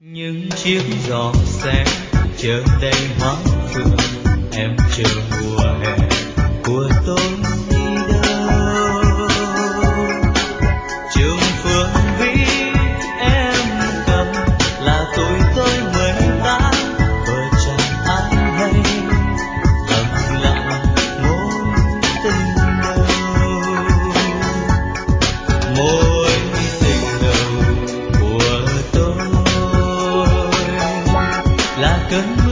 những chiếc giỏ xe chở đầy hoa phượng, em chờ mùa hè của tôi đi đâu. Trường Phương Vĩ em cầm là tuổi tôi 18, vợ chồng ai hay lặng lặng ngôn tình đầu. Mối tình đầu của tôi là cơn mưa